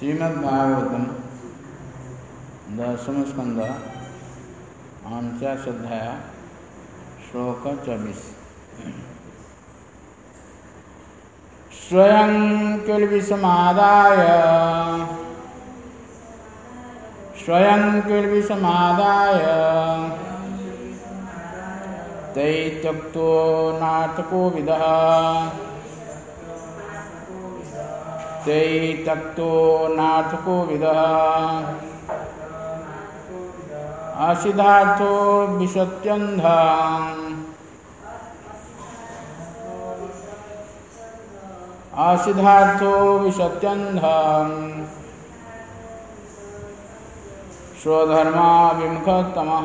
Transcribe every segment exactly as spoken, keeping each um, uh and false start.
श्रीमद्भागवतम दशम स्कंद उनचास अध्याय श्लोक चौबीस। स्वयं किल्बिषमादाय स्वयं किल्बिषमादाय तै त्यक्तो नाटको विदः तै त्यक्तो नाटको विदः असिद्धार्थो विशत्यन्धः असिद्धार्थो विशत्यन्धः स्वधर्माभिमुखतमः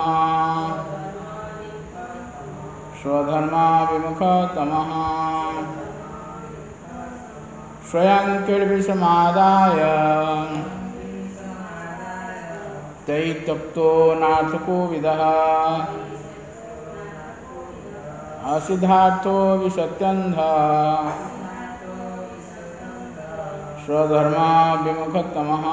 स्वधर्माभिमुखतमः स्वयं किल्बिषमादाय तै त्यक्तो नाटको विदः असिद्धार्थो विशत्यन्धः स्वधर्माभिमुखतमः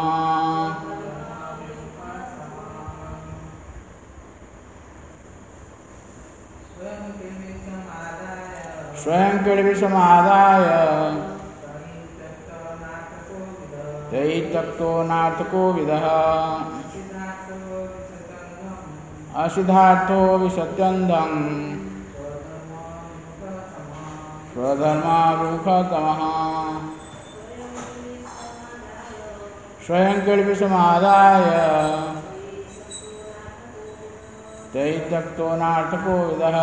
स्वयं किल्बिषमादाय तै त्यक्तो नाटको विदः असिद्धार्थो विशत्यन्धः स्वधर्माभिमुखतमः स्वयं किल्बिषमादाय तै त्यक्तो नाटको विदः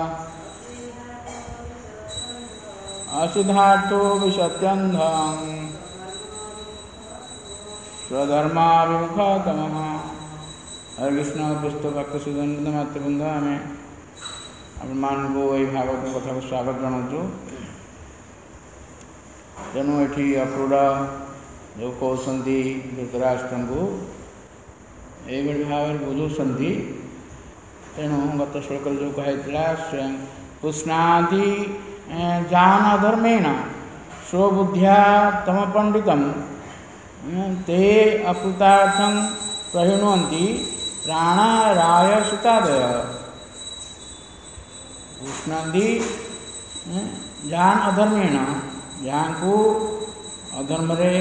असिद्धार्थो विशत्यन्धः स्वधर्माभिमुखतमः। हरे कृष्ण पुस्तक भक्त सुदंड मातृवृंद आम आपण को यही भागवत कथा को स्वागत जनाऊँ। तेणु ये अक्रूर जो कहते धृतराष्ट्र को यही भाव में बुझाऊँ। तेणु गत श्लोक जो कहला स्वयं पुष्णाति जान अधर्मेण स्वबुद्ध्या तम पंडितम ते अकृतार्थं प्रहिणवन्ति प्राणाराय सुतादय। पुष्णाति जान अधर्मेण जहाँ को अधर्म रे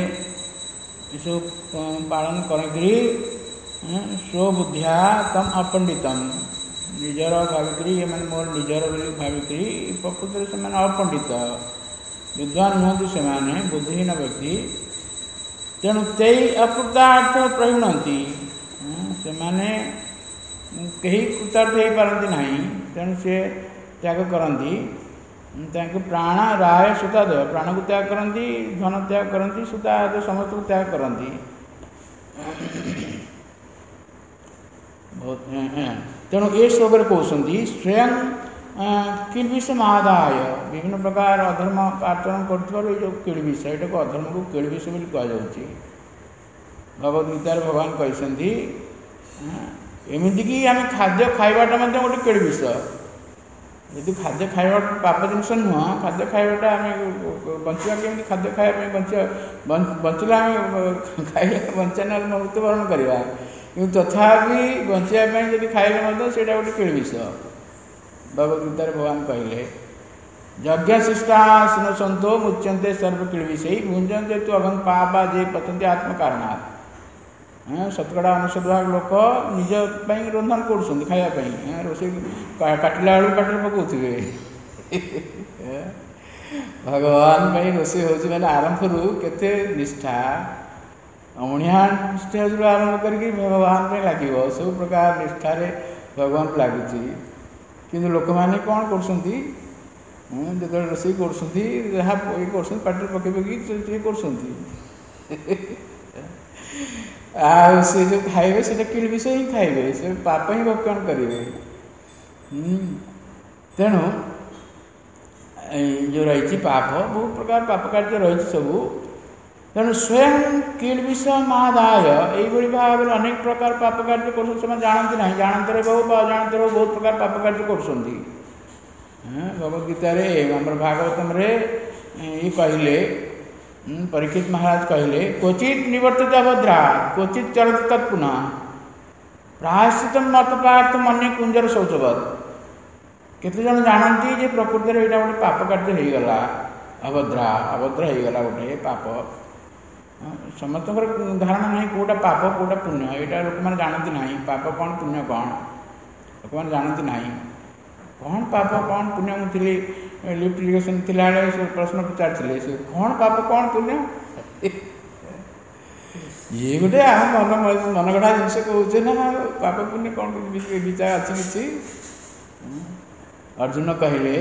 पालन करी स्वबुद्धिया तम अपंडितम निजर भाविकी ये मैंने मोर निजर बोली भाविकी प्रकृति से मैंने अपंडित विद्वान नुहति से मैंने बुद्धिहीन व्यक्ति। तेणु ते अकृतार्थ प्रहिणती से मैंने कहीं कृतार्थ हो पारती ना। तेणु से त्याग करती प्राण राय सुतादय प्राण को त्याग करती धन त्याग करती सुतादय समस्त को त्याग करती। तेणु ये श्लोक कहते स्वयं किल्बिषमादाय विभिन्न प्रकार अधर्म आचरण कर जो किल्बिष यहाँ को अधर्म को किल्बिष बोली कहुच्छी। भगवद्गीतार भगवान कहते एमती कि आम खाद्य खाइबाटा गोटे किल्बिष। यदि खाद्य खाइबा पाप जिनस नुह खाद्य खाइबाटा आम बचा केमी खाद्य खाया बचा बचला खाइले बचा ना मृत्युवरण करवा कि तथापि बचापी जब खाइले से गोटे किल्बिष। भगवद्गीतार भगवान कहले यज्ञ शिष्टा सुनसंतो मुच्यंते सर्व किल्बिषै भुंजन्ते तो अभंग पापा जे पतंते आत्म कारणात्। शतकड़ा अनेशत भाग लोक निज रंधन कर खायापी रोसे काटिला बेलू पाटे पकाउे भगवान रोसे हूँ मैंने आरंभ रू केते निष्ठा अमणिया निष्ठा आरंभ करके भगवान लगे सब प्रकार निष्ठार भगवान लगुच। किंतु लोक मैंने कौन कर रोसे कर पाटे पकई पकई कर आ से जो खाइबे से किल्बिष ही खाइबे से पाप ही भक्षण करेंगे। तेणु जो रही पाप बहुत प्रकार पाप कार्य रही सबू। तेणु स्वयं किल्बिषमादाय यही भाव में अनेक प्रकार पाप कार्य कर जानते ना जानते रहो अजाणते रहो बहुत प्रकार पाप कार्य कर भगवद्गीतार आम भागवतम ये कहले परीक्षित महाराज कहले क्वचित निवर्तित अभद्रा क्वचित चरति तत्पुनः प्रायश्चित मत पार्थ मन्य कुंजर शौचवत। केते जन जानती जे प्रकृति में यहाँ गोटे पाप कार्य हो गला अभद्रा अभद्र हो गला गोटे पाप समस्त धारणा नहीं कौटा पाप कौटा पुण्य यहाँ लोक मैंने जानती ना पाप कौन पुण्य कौन लोक मैंने जानती ना कौन पाप कौन पुण्य मुझे लिफ्ट इरिगेशन थिला से प्रश्न पचार से कौन पाप कौन पुण्य ये गोटे आम मन मनगढ़ा जिनस कहे ना पाप पुण्य कौन विचार अच्छी किसी अर्जुन कहले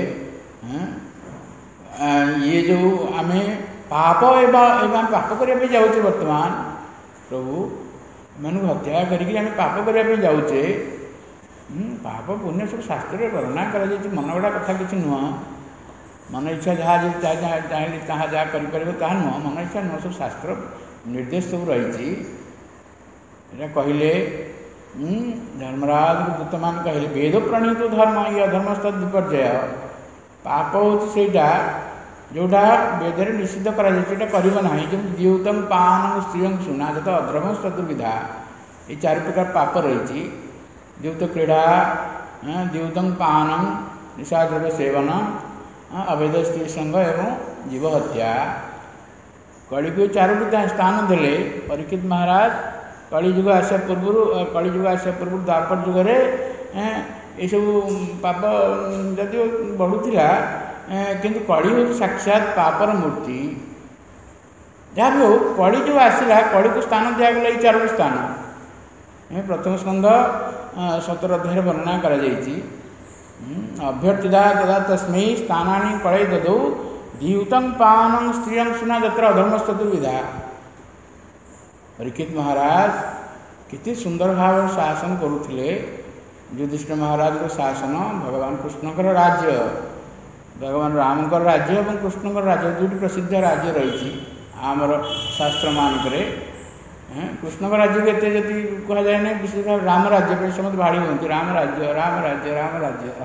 ये जो आम पाप एवं पाप करने जाऊे बर्तमान प्रभु मैं हत्या करके पाप करने जाऊे पाप पुण्य सब शास्त्र वर्णना कर मन गढ़ा कथा किसी नुह मन इच्छा जहाँ चाहिए जहाँ जहाँ कर ताहा नुह मन इच्छा नुह सब शास्त्र निर्देश सब रही कहले धर्मराज दूत मान कहले वेद प्रणीत धर्म ये अधर्म तद विपर्जय पाप होटा जोटा वेदर निषिद्ध करना जो द्यूतम पान स्त्रीय सुना जो अधर्म चतुर्विधा ये चार प्रकार पाप रही द्यूत क्रीड़ा द्यूतम पानम निशाद्रव्य सेवन अवैध स्त्री संग एवं जीव हत्या कली को चारोटी स्थान देले परीक्षित महाराज कलिजुग आसा पूर्व कलिजुग आसा पूर्व द्वापर जुगे ये सब पाप जदि बढ़ुला किंतु कली हूँ साक्षात पापर मूर्ति जहाँ भी हो कली जो आसला कली को स्थान दिगला ये चारोटी स्थान प्रथम स्कंध सतर अध्याय वर्णना कर अभ्यर्थिता तदा तस्मै स्थानानि कलय ददौ द्यूतं पानं स्त्रियं सुना जत्र अधर्मस्तुर्विधा। परीक्षित महाराज कितनी सुंदर भाव शासन करुले युधिष्ठिर महाराज को शासन भगवान कृष्णकर राज्य भगवान रामकर राज्य और कृष्णकर राज्य दुटी प्रसिद्ध राज्य रही आमर शास्त्र मानक कृष्णकर राज्य को एत जी कहुए ना विशेष भाव राम राज्य पर समस्त भाड़ी हूँ राम राज्य राम राज्य राम राज्य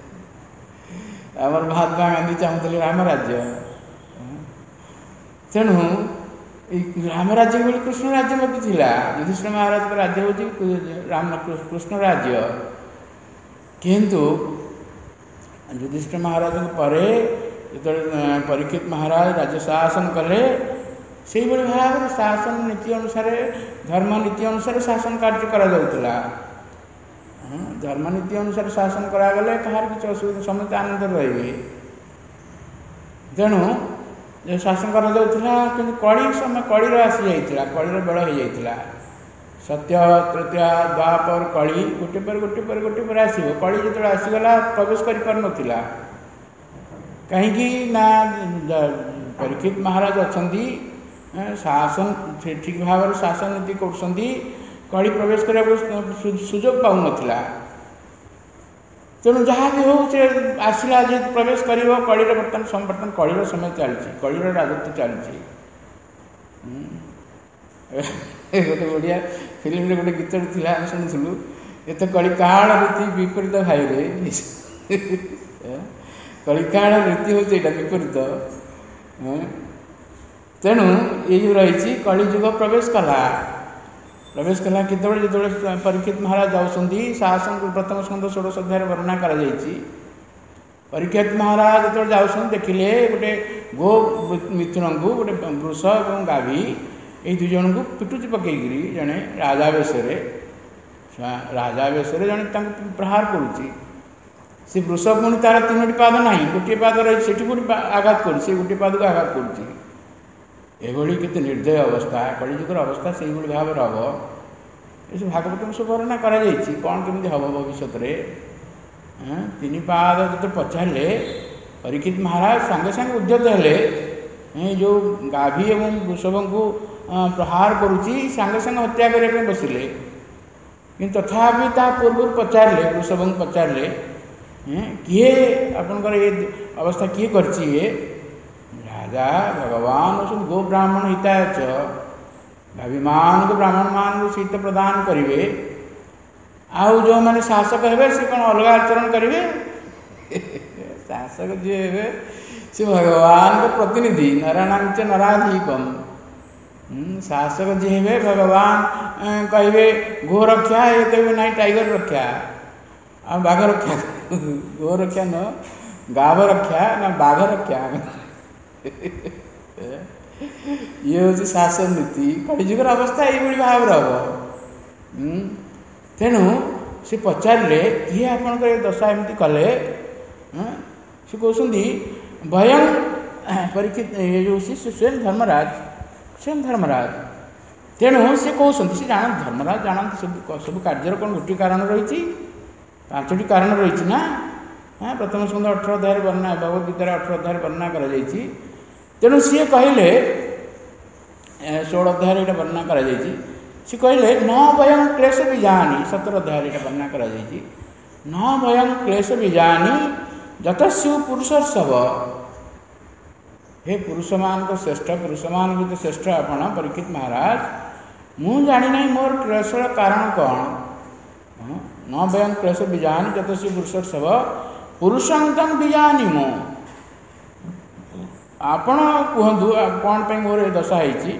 आमर महात्मा गांधी चाहूले राम राज्य तेणु राम राज्य बोली कृष्ण राज्य मत थिला युधिष्ठिर महाराज का राज्य हूँ राम कृष्ण राज्य किंतु युधिष्ठिर महाराज पर जो परीक्षित महाराज राज्य शासन कले से भाव में शासन नीति अनुसार धर्म नीति अनुसार शासन कार्य करा जाउतला धर्म नीति अनुसार शासन करागले कहार किसी असुविधा समस्त आनंद रही तेणु शासन करा जाउतला किंतु कली समय कलीर आसी जाइतला कलीर बेल हो जाइतला सत्य तृतीया द्वापर कली गोटे पर गोटे पर गोटे पर आसो कली जो आसीगला प्रवेश कर पार नथिला कहीं ना परीक्षित महाराज अच्छा शासन ठीक भाव में शासन नीति कर प्रवेश करने सुजोग पाऊन तेणु जहाँ भी हो से आसला जे प्रवेश कर कलीर बर्तमान बर्तमान कलीर समय चलती कलीर राजत्व चलती गोटे बढ़िया फिल्म गोटे गीत था शुणुलु एत कली काल रीति विपरीत भाई कली काल रीति हूँ यहाँ विपरीत तेणु ये जो रही कलिजुग प्रवेश कला प्रवेश कला केतବେଳେ जो परीक्षित महाराज जाऊँगी शासन प्रथम स्कंद षोड़श अध्याय वर्णना कर परीक्षित महाराज जो जाऊँ देखिले गोटे गो मिथुन को गोटे वृष और गाभी ये दुई जन को पिटुची पकईकरी जड़े राजा बेश राजा बेश जड़े प्रहार करुच्ची से वृष पुणी तार तीनो पाद ना गोटे पाद रही से आघात कर गोटे पाद को आघात कर एभली केते निर्दय अवस्था कलिजुगर अवस्था से भाव में हम ये भागवत में सब वर्णना करा कौन केमी हम भविष्य में तीन पाद जो पचारे परीक्षित महाराज सांगे सांगे उद्यत हेले जो गाभी एवं वृषभ को प्रहार करुच्ची सांगे सांगे हत्या करने बसिले कि तथापि ता पूर्व पचारे वृषभ को पचारे किए आपंकर ये अवस्था किए कर राजा भगवान गो ब्राह्मण हिताय भावीमान को ब्राह्मण मान को शीत प्रदान करेंगे आउ जो मैंने शासक हे से कौन अलग आचरण करेंगे शासक जी हे से भगवान का प्रतिनिधि नारायण च नराधीपम शासक जी हे भगवान कहे गो रक्षा ये कहे ना टाइगर रक्षा आ बाघ रक्षा गो रक्षा न गाव रक्षा ना बाघ रक्षा ये हूँ शासन नीति कलिजुगर अवस्था ये भाव हम तेणु से पचारे किए आपंकर दशा एमती कले से कहते भयं परीक्षित ये जो स्वयं धर्मराज स्वयं धर्मराज तेणु से कहते से जान धर्मराज जानते सब सब कार्य कौन गोटे कारण रही पांचटी कारण रही ना हाँ प्रथम स्कंद अठर अध्याय वर्णना भगवद गीतार अठर अध्याय वर्णना कर तेणु सी कहले षोल अध्याय यहाँ वर्णना कर सी कहले न भयं क्लेश बीजानी सतर अध्याय यहाँ वर्णना कर न भयं क्लेश बीजानी जतस्यु पुरुष सब हे पुरुष मान श्रेष्ठ पुरुष मान भी श्रेष्ठ आपण परीक्षित महाराज मु जानी ना मोर क्लेशर कारण कौन न भयं क्लेश बीजानी जतस्यु पुरुष सब पुरुषंतम बीजानी मो आपण कहतु कौन पे मोर दशा है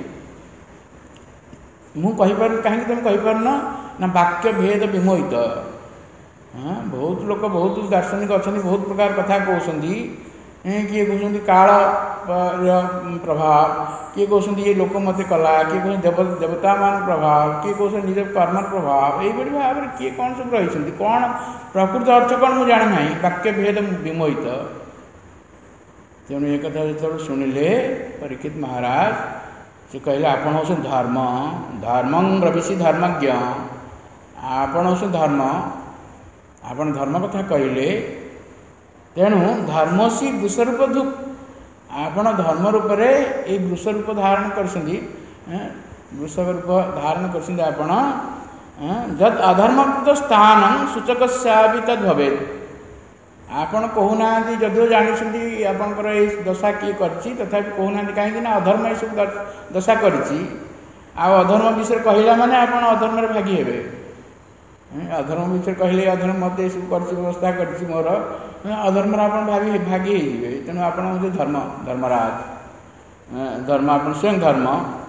मुझपर कहीं तुम कहीपर ना वाक्य भेद विमोहित हाँ बहुत लोक बहुत दार्शनिक अच्छा बहुत प्रकार कथा कहते किए कहते काल प्रभाव किए कहते ये लोक मत कला किए कहते देव देवता मान प्रभाव किए कहते निज कर्म प्रभाव यही भाव में किए कौन सब रही कौन प्रकृत अर्थ कौन मुझे जानी ना वाक्य भेद विमोहित तेणु एक कथा जो शुणिले परीक्षित महाराज से कहले आपण हूँ धर्म धर्मं ब्रवीषि धर्मज्ञ आपण हूँ धर्म आपण धर्म कथा कहले तेणु धर्मसी वृषरूप धूप आपण धर्म रूप ये वृषरूप धारण कर वृषभ रूप धारण कर आपण जद अधर्मकृत स्थान सूचक तद भवेत आपण कहूना जदिव जानी आपंकर ये दशा किए करछि तथापि कहूना कहीं अधर्म ये सब दशा करछि आ अधर्म विषय कहला माने आपण अधर्म भागी हेबे अधर्म विषय कहले अधर्म मत सब कर व्यवस्था कर मोर अधर्म आप भावी भागी हो तेणु आप धर्म धर्मराज धर्म आप स्वयं धर्म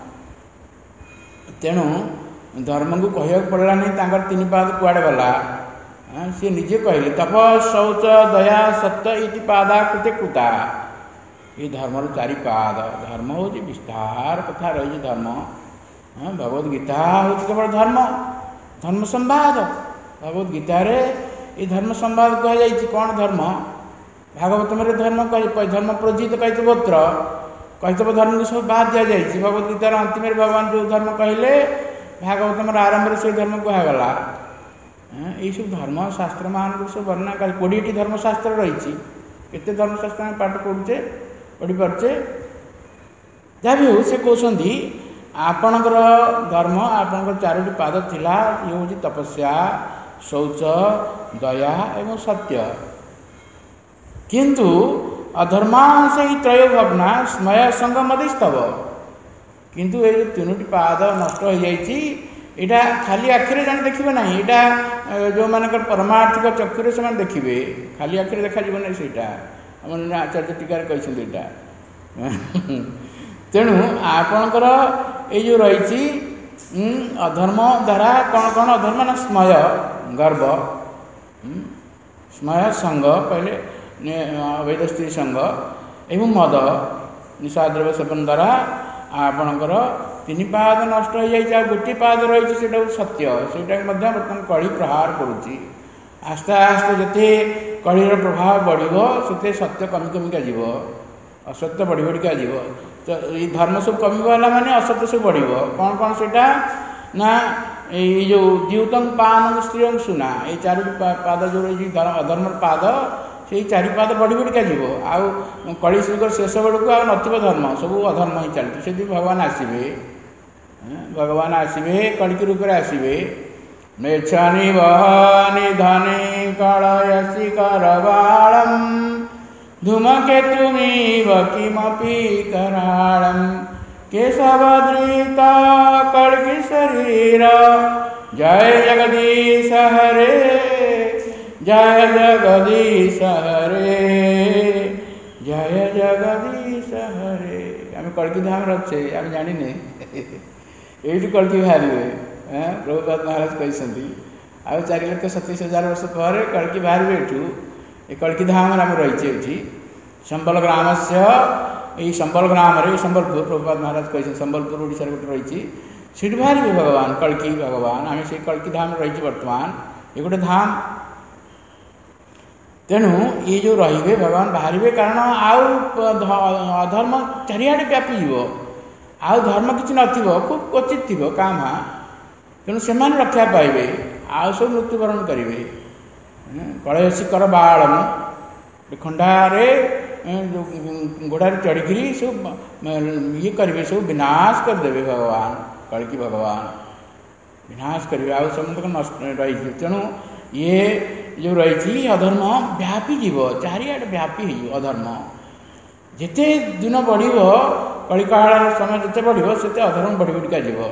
तेणु धर्म को कह पड़ा नहीं तीन पाद कुआड़े गला सी निजे कहले तप शौच दया सत्य इति पादा कृते कृता ये धर्म चारि पाद धर्म हूँ विस्तार कथा रही धर्म भगवद गीता हूँ केवल धर्म धर्म संवाद भगवद गीतार ये धर्म संवाद कहुई कौन धर्म भागवतम धर्म कह धर्म प्रोजित कैतवोत्र कैतव धर्म को सब बाद दि जाए भगवद गीतार अंतिम भगवान जो धर्म कहले भागवतम आरंभ से धर्म कहगला यही सब धर्म शास्त्र मान सब वर्णना कर कोड़े धर्मशास्त्र रही केते धर्मशास्त्र में पाठ पढ़ुचे पढ़ी पारे जहाँ भी हो से कहते आपणकर धर्म आपणकर चारोटी पाद थिला ये हूँ तपस्या शौच दया एवं सत्य किंतु अधर्मांश ही त्रय भग्ना स्मय संगमदिस्तव किंतु ये तीनोटी पाद नष्ट हो जाइए यहाँ खाली आखिरे जन देखिए ना यहाँ जो मानकर परमार्थिक चक्षुरे से देखिए खाली आखिरे देखा ना सहीटा आम आचार्य टीकार कहते यहाँ तेणु आपणकर ये जो रही अधर्म द्वारा कौन कौन अधर्म ना स्मय गर्व स्मय संग कहले अवैध स्त्री संग एवं मद निशाद्रव्य सेवन द्वारा आपणकर तीन पाद नष्ट हो जाए गोटे पाद रही से सत्य से बर्तमान कली प्रहार करुच्ची आस्ते आस्ते जिते कलीर प्रभाव बढ़ो से सत्य कमी कमिका जीव असत्य बढ़ी बढ़िका जीव तो ये धर्म सब कमिगला माने असत्य सब बढ़ो कौन कौन से ना ये जो द्यूतंग पान स्त्रीय सुना ये चार पाद जो रही अधर्म पाद से चारि पाद बढ़ी बढ़िका जीव आउ कली युग शेष बेड़ू आ नथिब धर्म सब अधर्म ही चलती से भगवान आसवे भगवान आसवे कलिकी रूप में आसवे मेच्छानी वहानी धनी कलयसी करवाणम धूमकेतुमीव किमपि कराळम केशवधृता कल्की शरीर जय जगदीश हरे जय जगदीश हरे जय जगदीश हरे आम कल्की धाम अच्छे आम जाने ये कल्की बाहर प्रभुपाद महाराज कहते आ चार लक्ष सतीश हजार वर्ष पर कल्की बाहर एठू ये कल्की धाम आम रही संबल ग्राम से यही संबल ग्राम संबलपुर प्रभुपाद महाराज कहते संबलपुर ओडिशा गोटे रही सीट बाहर भगवान कल्की भगवान आम से कल्की धाम रही बर्तमान ये गोटे धाम तेणु ये जो रे भगवान बाहर कारण आउ अधर्म चारिआडे व्यापीज आउ धर्म किसी नथिबो खूब क्वचित थी काम तेणु से रक्षा पाइबे आउ सब मृत्युवरण करेंगे कलय शिखर बाड़म खंडारे घोड़ार चढ़ी सब ये करेंगे सब विनाश करदे भगवान कल्की भगवान विनाश करेंगे आउ समस्त नष्ट रही तेणु ये जो रही अधर्म व्यापी जीव चारिआडे व्यापी हो अधर्म जिते दिन बढ़ कलिकाल समय जिते बढ़ से अधर्म बढ़ी बढ़िका जीव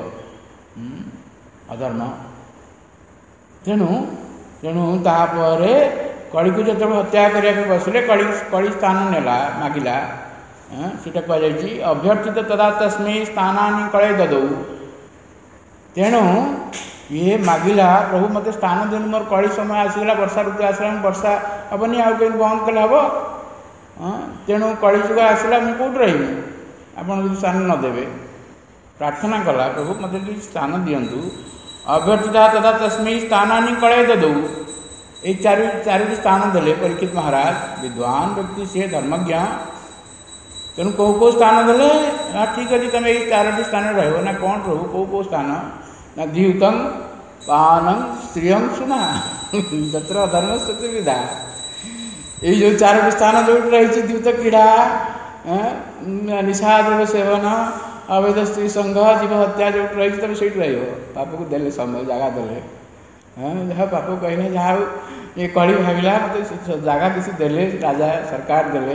अधर्म तेणु तेणु तापर कली को जो हत्या करने बसले कली कली स्थान नेला मागिला सीटा कहुई अभ्यर्थित तदा तस्मै स्थानानि कलय ददौ तेणु ये मागिला प्रभु मत स्थान दिन मोर कली समय आसगला वर्षा ऋतु आसला वर्षा हेनी आउ कहीं बंद कले हम तेणु कली जुग आसला मुझे कौट रही आपड़ स्थान नदेवे प्रार्थना कला प्रभु मत स्थान दिंतु अभ्यर्थिता तथा तस्मै स्थानानि कलय ददौ ये चार चारोटी स्थान देले परीक्षित महाराज विद्वान व्यक्ति सी धर्मज्ञ तेणु कौ कौ स्थान देले हाँ ठीक अच्छे तुम ये चारोटी स्थान रहो ना कौन प्रभु कौ कौ स्थान ना द्यूतम पानम स्त्रियम सुना जत्र अधर्म सत्य विधा ये जो चारोटी स्थान जो रही द्यूत क्रीड़ा निशाद्रव्य सेवन अवैध स्त्री संघ जीव हत्या जो रही तुम से पाप को देले समय जगह देले हाँ जहाँ पाप कहले जहाँ ये कली भाविला मत जगह किसी देले राजा सरकार देले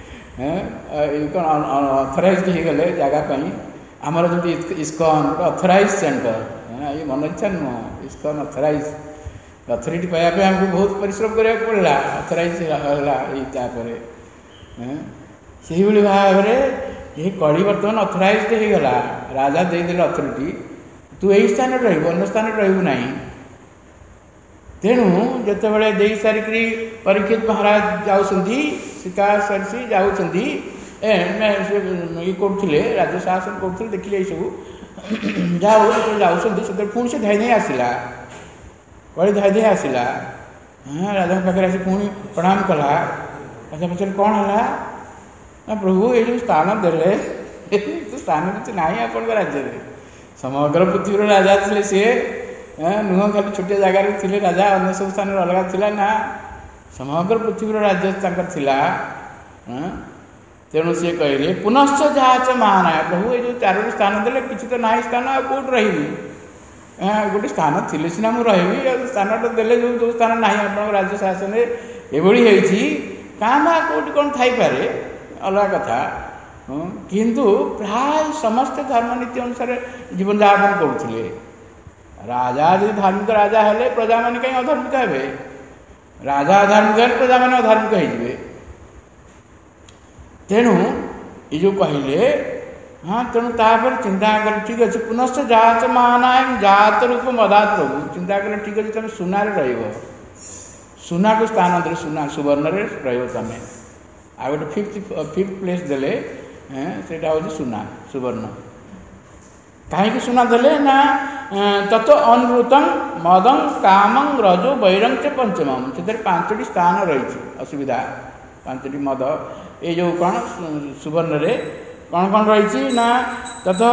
कौन अथराइज गले जगह आमर जो इस्कन अथराइज सेंटर ये मन इच्छा नुह इस्कन अथराइज अथॉरिटी पाइबा आमको बहुत परिश्रम करा पड़ा अथराइज है से भाव में ये कली बर्तमान अथराइज होगला राजा देदेले अथॉरिटी तू यही स्थान रही स्थान रही ना तेणु जिते बड़े दे सारिक परीक्षित महाराज जाऊँगी सीता सरसी जाऊँगी ये करुले राज्य शासन करुले देखिले सब जाऊ जाऊँगी पुणी से धाई धाई आसला कली धाई धाई आसला हाँ राजा पाखे आस पुणी प्रणाम कला राजा पचार कौन है ना प्रभु ये जो स्थान देले तो स्थान किसी ना आपण राज्य में समग्र पृथ्वी राजा थे सी नुह खाली छोटिया जगार थे राजा अन्य सब स्थान अलग थी ना समग्र पृथ्वी राज्य था तेणु सी कहले पुनश्च जहाच महानाय प्रभु ये जो चारोटी स्थान देले किसी तो ना स्थान आ कौट रही गोटे स्थान थी सीना मुझे स्थान देले जो जो स्थान ना आप राज्य शासन ये क्या माँ कौट कौन थपे अलग कथा किंतु प्राय समस्त धर्मनीति अनुसार जीवन यापन करुले राजा जो धार्मिक राजा हेले प्रजा मैंने कहीं अधार्मिक हे राजा अधार्मिक है प्रजा मैंने अधार्मिक हो तेणु ये जो कहले हाँ तेणु तापर चिंता कर ठीक अच्छे पुनश्च जात महानाय जात रूप मदात प्रभु चिंता कर ठीक अच्छे तुम सुनार रुना को स्थान दे सुना सुवर्ण रुम आ गए फिफ्थ फिफ्थ प्लेस देले से हूँ सुना सुवर्ण कहीं सुना देले ना तत्व अनृतम मदं कामं रजो वैरं च पंचमम से पांचटी स्थान रही असुविधा पांचटी मद ये जो कौन सुवर्ण रे कौन कौन रही ना तथा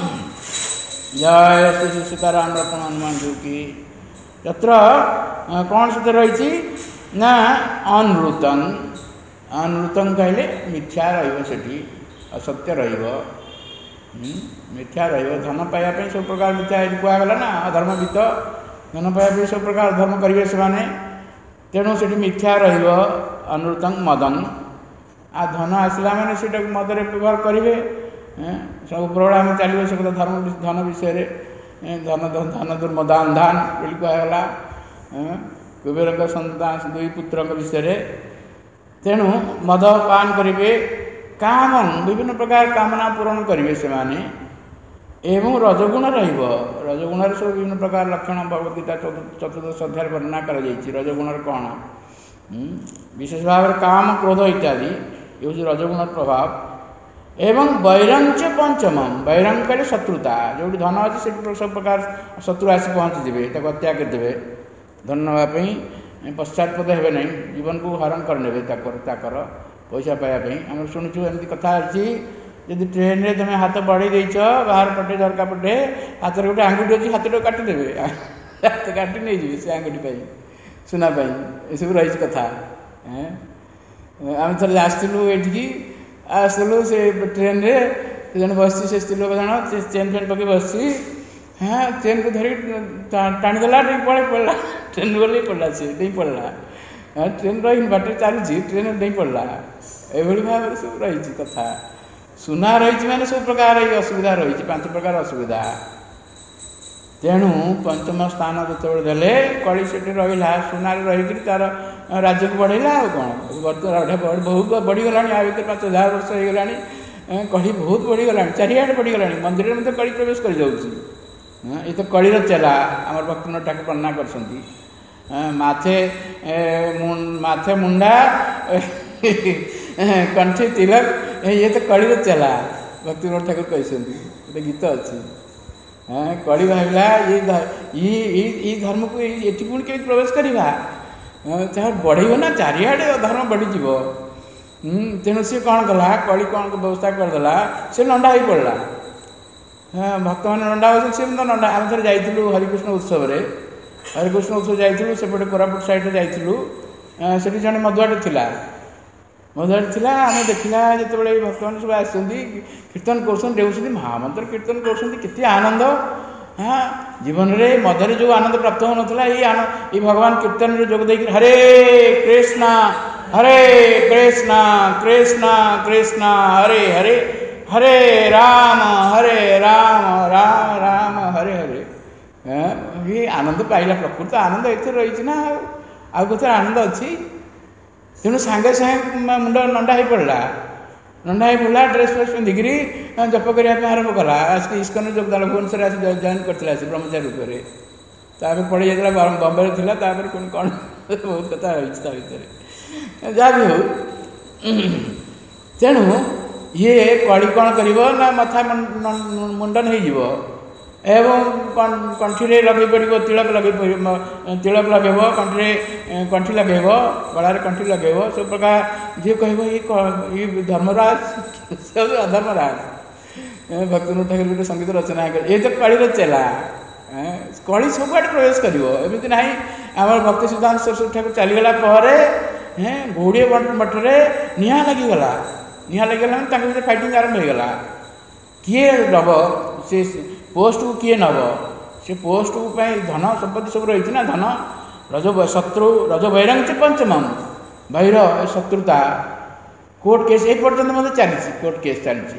जय श्री सीताराम रत्न हनुमान जी की तत्र कौन से रही ना अनृतन अनृतन कहले मिथ्या रही असत्य रही मिथ्या रही धन पाइबा सब प्रकार मिथ्या कहगला ना अधर्म वित्त धन पाइबा सब प्रकार धर्म करेंगे से तेणु से मिथ्या रनृतंग मदन आ धन आसला मैंने से मदर व्यवहार करेंगे सब प्रबल आम चलो से धर्म धन विषय धन धन दुर्मदान धान बोली कहगला कुबेर संतान दुई पुत्र विषय तेणु मद पान करेंगे काम विभिन्न प्रकार कामना पूरण करेंगे से माने एवं रजगुण रहिब रजगुण सब विभिन्न प्रकार लक्षण भगवत गीता चतुर्दश अध्याय वर्णना कर रजगुण कौन विशेष भाव में काम क्रोध इत्यादि ये हूँ रजगुण प्रभाव एवं वैरंच पंचम वैरंग कहले शत्रुता जो धन अच्छे से सब प्रकार शत्रु आसी पहुँचीजे हत्या करदे धन नापी पश्चातपद हे नहीं जीवन को हरण करने ताकर पैसा पाइबापी आम शुणुचु एमती कथा अच्छी जदि ट्रेन रे तुम हाथ बढ़े देच बाहर पटे झरका पटे हाथ गोटे आंगुठी अच्छी हाथ काटिदेवे हाथ काटी नहीं जी से आंगुठी सुना ये सब रही कथा आम थे आसलु ये आसलु से ट्रेन रे जन बस से स्त्री लोक जन चेन फेन पकड़ बस हाँ चेन को धरी टाणीदेला पड़े पड़ा ट्रेन गले पड़ा सी डेई पड़ा हाँ ट्रेन रही बाटे चलुची ट्रेन डेई पड़ा ये भाव सब रही कथा सुना रही मैंने सब प्रकार ये असुविधा रही पांच प्रकार असुविधा तेणु पंचम स्थान जो देले कड़ी से रहा सुनार रहीकि तार राज्य को बढ़ेला आ कौन बर्तमान बहुत बढ़ीगला आ भर पाँच हजार वर्ष हो गला कड़ी बहुत बढ़ीगला चारिआडे बढ़ीगला मंदिर में कड़ी प्रवेश कर जाऊँगी ये तो कड़ीर चेला आम भक्तिनाथ ठाकुर वर्णना कर माथे माथे मुंडा कंठी तिलक ये तो कड़ीर चेला भक्तिनाथ ठाकुर कहते गोटे गीत अच्छी हाँ कड़ी भाविला ये धर्म को ये पुणी के प्रवेश करवा चाहे बढ़े ना चारिआडे धर्म बढ़ीज तेणु सी कौन कला कड़ी कौन व्यवस्था करदेला से नंडा हो पड़ा हाँ भक्त मैंने नंडा हो सी तो नंडा आम थे जाइलु हरिकृष्ण उत्सव हरिकृष्ण उत्सव जाइलु सेपटे कोरापुट साइड जाइलु से जड़े मधुआटे थिला मधुआटे थिला आम देखला जो भक्त मैंने सब आस कीर्तन कर डेउछे महामंत्र कीर्तन कर आनंद हाँ जीवन में मधुर जो आनंद प्राप्त हो नाला ये भगवान कीर्तन में जोग दे हरे कृष्णा हरे कृष्णा कृष्णा कृष्णा हरे हरे हरे राम हरे राम राम राम हरे हरे ये आनंद पाइला प्रकृत आनंद ये रही ना आउ कथार आनंद अच्छी तेणु सांगे सांगे मुंड नंडा हो पड़ा नंडा हो पड़ा ड्रेस फ्रेस पिंधिकी जप करने आरंभ कला आसिक इस्कन जोगदान भुवनेश्वर आस जॉइन करते ब्रह्मचारी रूप से तापर पढ़ी जाता बम्बे थी पुणी कौन बहुत कथा रही भितर जहाँ भी हो तेणु ये कड़ी कौन कर मथा मुंडन हो एवं कंठी लगे पड़ो तिलक लगे तिलक लगेब कंठी कंठी लगेब गलार कंठी लगेब सब प्रकार जी कह ये धर्मराज सब अधर्मराज भक्तिनाथ ठाकुर गोटे संगीत रचना कर ये तो कड़ीर चेला कड़ी सबुआड़े प्रवेश करमती ना आम भक्ति सिद्धांत सरस्वती ठाकुर चलीगला घोड़े मठरे निआ लगिगला निआ लगिगला भर फाइटिंग आरंभ होगा किए नब से पोस्ट को किए नब से पोस्ट को धन संपत्ति सब रही ना धन रज शत्रु रज वैरंग पंचम भैर शत्रुता कोर्ट केस ए पर्यटन मत चली कोर्ट केस चली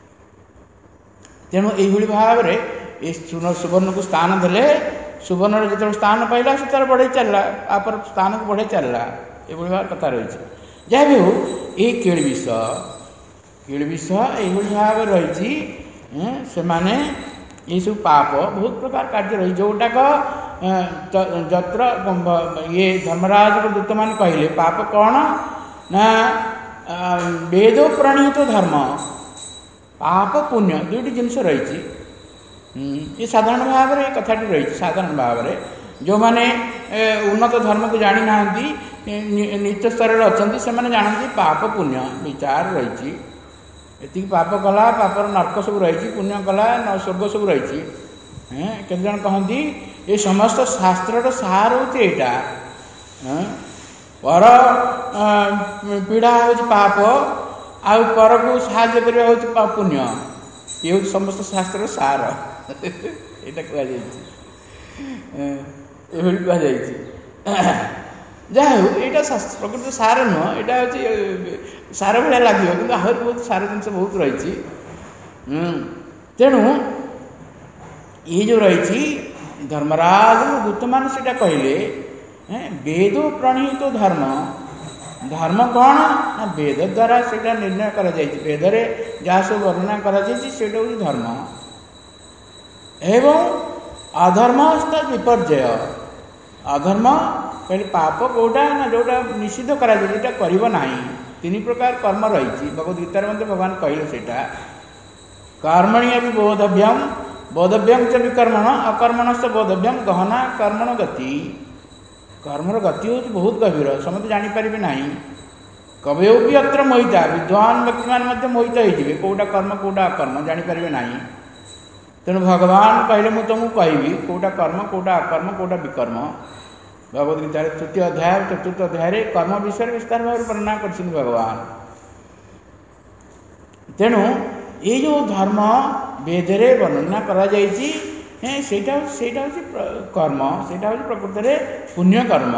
तेणु यही भाव में ये सुवर्ण को स्थान देले सुवर्ण जो स्थान पाइला से तार बढ़े चलला आपर स्थान को बढ़े चलला ये भाव कथा रही जहाँ भी हो ये किड़ विष किड़ विष यही भाव रही से माने ये सब पाप बहुत प्रकार कार्य रही जोटाक जत्र ये धर्मराज को दूत मान कहले पाप कौन ना वेद प्रणीत धर्म पाप पुण्य दुईटी जिनस रही ये साधारण भाव में कथाटी रही साधारण भाव में जो मैंने उन्नत धर्म को जानी ना नीच स्तर में अच्छा से जानती पाप पुण्य विचार रही ये पाप कला पापर नर्क सब रही पुण्य कला स्वर्ग सब रही केते जन कहती ये समस्त शास्त्र सार हूँ यहाँ पर पीड़ा हूँ पाप आउ पर को साहाय्य करवा हूँ पुण्य ये हूँ समस्त शास्त्र सार यहाँ कहुई कह जहाँ हो यहाँ प्रकृत सार नुह यहाँ हूँ सार भाया लगे कि आहरी बहुत सार जिन बहुत रही तेणु ये जो रही धर्मराज दूत मान से कहले वेद प्रणीत धर्म धर्म कौन ना वेद द्वारा से निर्णय करा वेदरे जहाँ सब वर्णना करा धर्म एवं अधर्मस्त विपर्जय अधर्म कहले पाप कौटा ना जोटा निषिद्ध करा करना तीन प्रकार कर्म रही भगवद गीतार मध्य भगवान कहले सेटा कर्मणि अभी बोधव्यम बोधव्यम च विकर्मण अकर्मणस्थ बोधव्यम गहना कर्मण गति कर्मर गति हूँ बहुत गभीर समस्त जापर ना कवयो भी अत्र मोहिता विद्वान व्यक्ति मान मोहित होते कौटा कर्म कौटा अकर्म जापर ना तेणु भगवान कहले मुझे तुमको कहबी कौटा कर्म कौटा अकर्म कौटा विकर्म भगवद्गीतार तृतीय अध्याय चतुर्थ अध्याय कर्म विषय विस्तार भाव वर्णना कर भगवान तेणु ये जो धर्म वेदरे वर्णना करा जायछि सेटा सेटा कर्म सेटा प्रकृत में पुण्य कर्म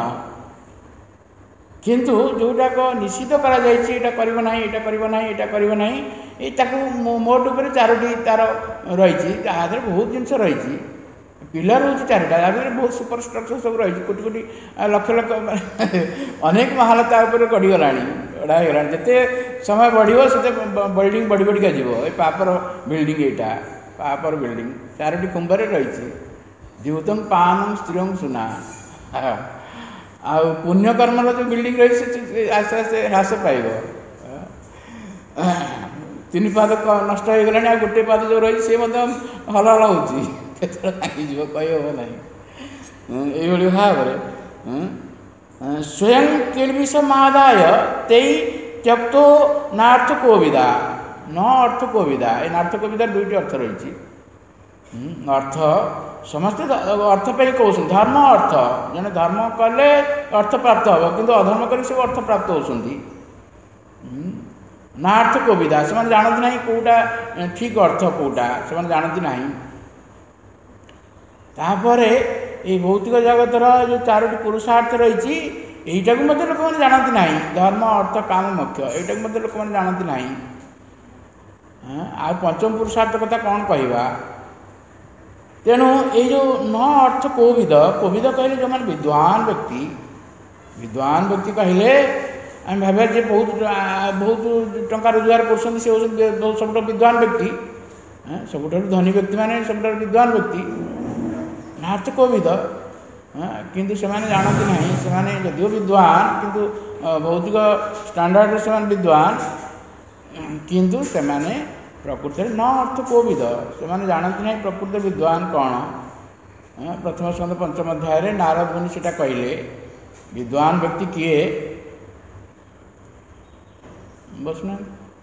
किंतु जोटाक निषिद्ध करा जायछि एटा करिव नाही एटा करिव नाही एटा करिव नाही ए ताकू मोट उपर चारोटी तार रही तादर बहुत जिनस रही पिलर हूँ चारिटा आगे बहुत सुपर स्ट्रक्चर सब रही कोटी कोटी लक्ष लक्ष अनेक महल तापर गढ़ीगला गढ़ाईगला जिते समय बढ़ो से बिल्डिंग बढ़ी बढ़िका जीव ये पापर बिल्डिंग यहाँ पापर बिल्डिंग चारोटी कुंभर रही जीवतम पान स्त्रीं सुना आ पुण्यकर्म जो बिल्डिंग रही आस्ते आस्ते ह्रास पाइब तीन पाद नष्ट हो गला आ गोटे पाद जो रही सी हल हल हो कह ना भाव स्वयं किलबिष मादाय ते त्यक्तो नार्थ कोविदा न अर्थ कोविदा ये नार्थ कोविदा दुईटी अर्थ रही अर्थ समस्ते अर्थ पे कहते धर्म अर्थ जन धर्म कले अर्थ प्राप्त हम किंतु अधर्म कर सब अर्थ प्राप्त होती ना अर्थ कोविदा से जानती ना कौटा ठीक अर्थ कौटा से जानती ना तापर ये भौतिक जगतर जो चारोटी पुरुषार्थ रही यहीटा को लोक मैंने जानती ना धर्म अर्थ काम मोक्ष यहीटा को लोक मैंने जानती ना आ पंचम पुरुषार्थ कथा कौन कहवा तेणु ये जो न अर्थ कोविद कोविद कहले जो मैंने विद्वान व्यक्ति विद्वान व्यक्ति कहले आम भाव जे बहुत बहुत टंका रोजगार कर सब विद्वान व्यक्ति सबुठ धनी व्यक्ति मैंने सब विद्वान व्यक्ति नार्थ कोविद किंतु से जानती ना से जदिव विद्वान किंतु भौतिक स्टैंडर्ड से विद्वान किंतु से प्रकृत न अर्थ कोविद से जानती ना प्रकृत विद्वान कौन प्रथम स्कंद पंचम अध्याय नारद मुनि से कहले विद्वान व्यक्ति किए बसना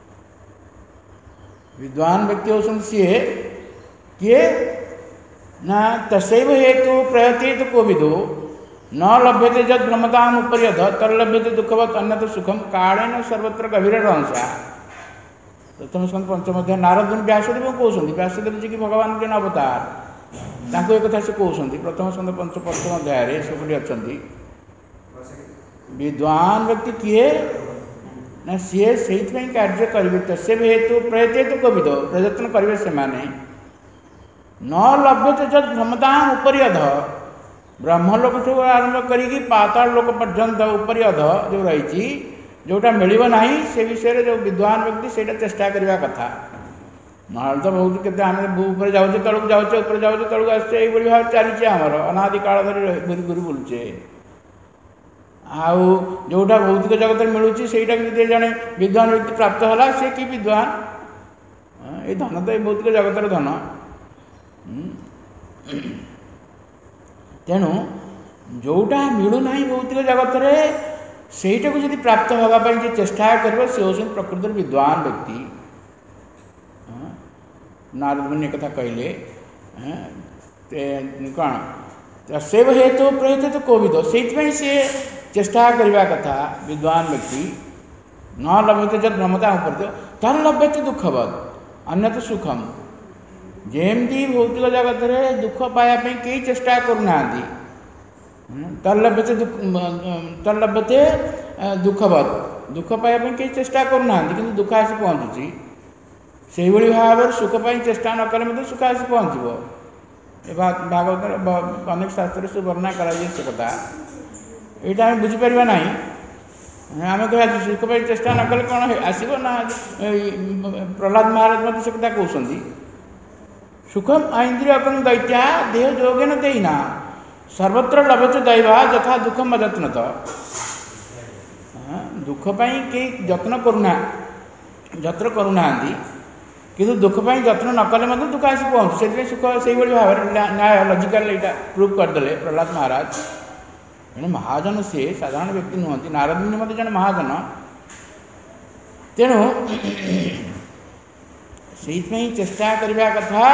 विद्वान व्यक्ति होती सी किए ना तस्व हेतु प्रयतेत कोविदो न लभ्यते जद ब्रह्मताम उपरियद तल्लभ्यते दुखवत अन्यत सुखम कालेन सर्वत्र गभीर रहंसा प्रथम स्कंद पंचम अध्याय नारद मुनि व्यासदेव कहते व्यासदेव जी की भगवान के अवतार ताको एक कथा से कहते प्रथम स्कंद पंच पंचम अध्याय सब अच्छा विद्वान व्यक्ति किए ना सी से कार्य करेंगे तस्व हेतु प्रयतेत कोविद प्रयत्न करेंगे से न लभ्यते जद भ्रमताम उपरि अध ब्रह्मलोक ठू आरंभ करी पाताल लोक पर्यंत उपरि अध जो रही जोटा मिल ना से विषय जो विद्वान व्यक्ति से चेष्टा करने कथा ना तो बहुत के ऊपर जाऊे तलू जाऊे ऊपर जाऊे तलू आसचे भाव चली आमर अनादि काल धरी घूरी घूरी बुलूचे आउ जोटा भौतिक जगत मिलूँ से जड़े विद्वान व्यक्ति प्राप्त है सी कि विद्वान ये धन तो ये भौतिक जगतर धन तेणु जोटा मिलूना भौतिक जगत सेटा को जब प्राप्त होगापी जो चेष्टा कर सी हूँ प्रकृत विद्वान व्यक्ति नारद मुनि कथा कहले कौन तस्व हेतु प्रयत तो कोविद से सी चेष्टा करने कथा विद्वान व्यक्ति न लभ्यते जब ब्रह्मता उपर तर लभ्यते दुखवत अन्यत सुखम जेमती भौतिक जगत में दुख पायापी कई चेष्टा करना तल्लभ्यते तल्लभ्यते दुखवत दुख पायापी कई चेष्टा करना कि दुख आसी पहुँचुची से भाव सुख पाई चेष्टा न कले सुख आसी पहुँचब भागवत अनेक शास्त्र से वर्णना कर कथा यहाँ आम बुझीपर ना आम कह सुख पर चेष्टा न कले कौन आसब ना प्रहलाद महाराज मत से कथा कहते सुखम ऐन्द्रियकम दैत्या देह जोगेन देना सर्वत्र लभते दैवा यथा दुखम अजत्न दुख पाई कई जत्न करूना जत्र करूना किंतु दुख पाई जत्न न कले मतलब दुख आसी पहुँचु से सुख से भाव न्याय लजिकाल यहाँ प्रूफ करदे प्रहलाद महाराज जड़े महाजन सी साधारण व्यक्ति नुहति नारद मुनि मत जन महाजन तेणु से चेष्टा करने कथा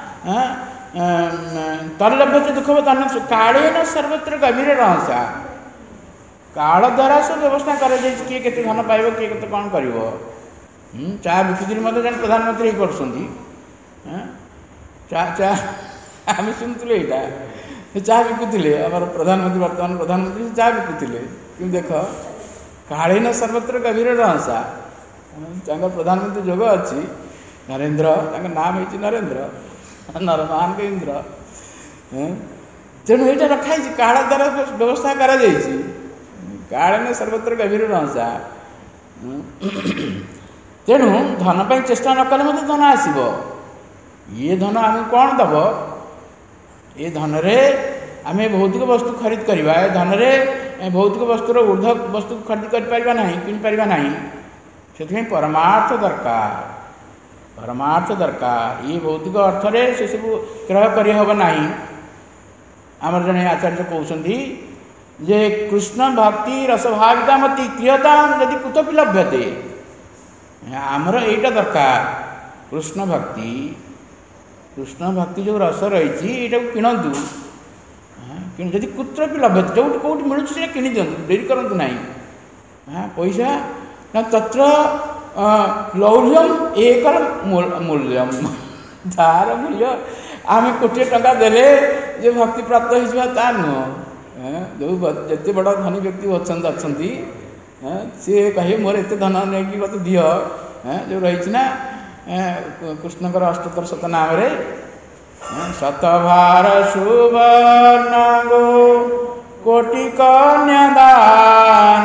तल्लभ्य से दुख काले न सर्वत्र गभीर रहसा काल द्वारा सब व्यवस्था कर किए केते धन पाइब किए केते कौन कर चा बिकुरी मत जन प्रधानमंत्री कर चा चा आम शुणुलु यहाँ चा बिकुले आम प्रधानमंत्री बर्तमान प्रधानमंत्री चा बिकुले कि देख काले न सर्वत्र गभीर रहसा प्रधानमंत्री जोग अच्छी नरेंद्र नाम है नरेंद्र नर महान इंद्र तेणु यहाँ रखाई काल द्वारा व्यवस्था कर काले न सर्वत्र गभीर रहसा तेणु धन पर चेष्टा न कले मत धन आसब ये धन आम कौन दब ये धन रे आम भौतिक वस्तु खरीद करवा ए धन रे भौतिक वस्तुर ऊर्ध वस्तु खरीद कर ना किपर ना से परमार्थ दरकार परमार्थ दरकार ये भौतिक अर्थ रे से सब क्रय करहब ना आमर जड़े आचार्य कहते जे कृष्ण भक्ति रसभाविता मती क्रियता यदि कुतपि लभ्यते आमर यहीटा दरकार कृष्ण भक्ति कृष्ण भक्ति जो रस रही यहाँ किणतु जदि कुत्र भी लभ्यते जो कौट मिलूँ से कि दिंतु डेरी करूँ ना हाँ पैसा ना तत्र लौल्यम एक मूल्यम तार मूल्य आम कोटे टंका देले जो भक्ति प्राप्त होता नुह जो जिते बड़ धनी व्यक्ति अच्छा सी कहे मोर एत धन नहीं मत दिह जो रही ना कृष्णकर अष्टोत्तर शतनाम रे शतभार सुवर्ण गो कोटि कन्यादान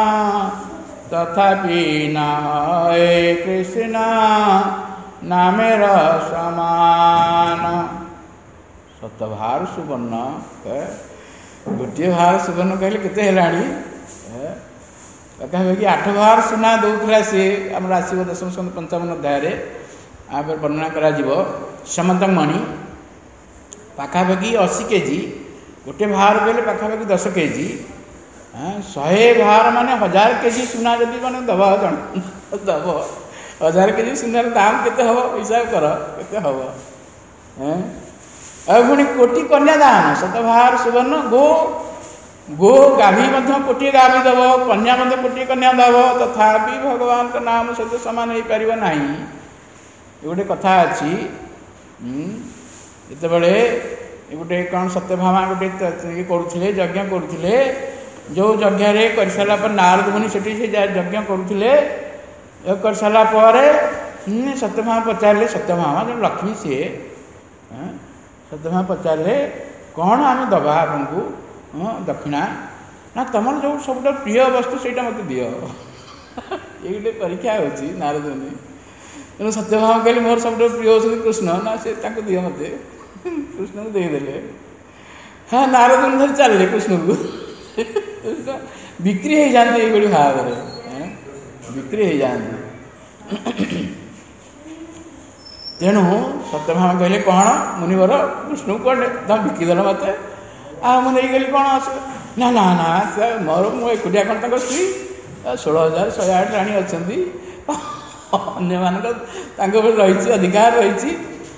तथापि न कृष्ण नामेर समान शतभार सुवर्ण गोटे भार सुवर्ण कहले केते हेलाणी कहे कि आठ भार सुना दौला सी आम आसव दशम स्कंद पंचावन अध्याय आप वर्णना करा समंत मणि पाखापाखि अशी केजी गोटे भार कहले पाखापाखि दस केजी शहे भार माने हजार केजी सुना जदि मैंने दब जन दब हजार केजी सुनार दाम केते हम हिसाब कर केते हम पुणी कोटि कन्यादान शतभार सुवर्ण गो गो गाभी कोटे गाभी दब कन्या कोटे कन्या दब तथापि भगवान का नाम सहित सामान हो पार ना गोटे कथा अच्छी जिते गोटे कौन सत्यभामा गोटे करुले यज्ञ करुले जो यज्ञ कर सारा पर नारद मुनि से यज्ञ करुले कर सारा पर सत्यभामा पचारे सत्यभामा जो लक्ष्मी सी सत्यभामा पचारे कौन आम दबा आपन को दक्षिणा ना तुम जो सब प्रिय वस्तु से मत दि ये गोटे परीक्षा हो नारद मुनि तेणु सत्यभामा कहले मोर सब प्रिय हो कृष्ण ना से दि मत कृष्ण को देदेले हाँ नारद मुनि धर चलिए कृष्ण को बिक्री हो जाते ये भाव में बिक्री हो जाते तेणु सत्यभामा कहले कौन मुनिवर कृष्ण को कौन तुम बिकिदेल मत आ मुझे गली कौन आस ना ना ना मोर मु एकुटिया कौन तक स्त्री षोल हजार शहे आठ राणी अच्छा अन्य मान रही अधिकार रही